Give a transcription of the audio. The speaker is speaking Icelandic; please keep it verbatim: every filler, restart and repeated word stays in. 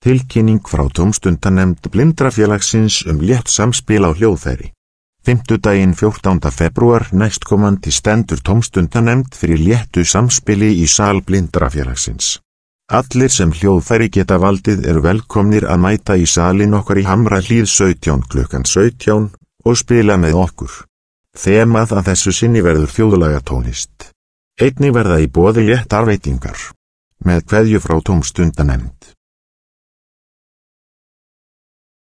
Tilkynning frá tómstundanefnd Blindrafélagsins um létt samspil á hljóðfæri. Fimmtudaginn fjórtánda febrúar næstkomandi stendur tómstundanefnd fyrir léttu samspili í sal Blindrafélagsins. Allir sem hljóðfæri geta valdið eru velkomnir að mæta í salin okkar í Hamrahlíð sautján klukkan sautján og spila með okkur. Þemað að þessu sinni verður þjóðlaga tónlist. Einnig verða í boði léttar veitingar. Með kveðju frá tómstundanefnd.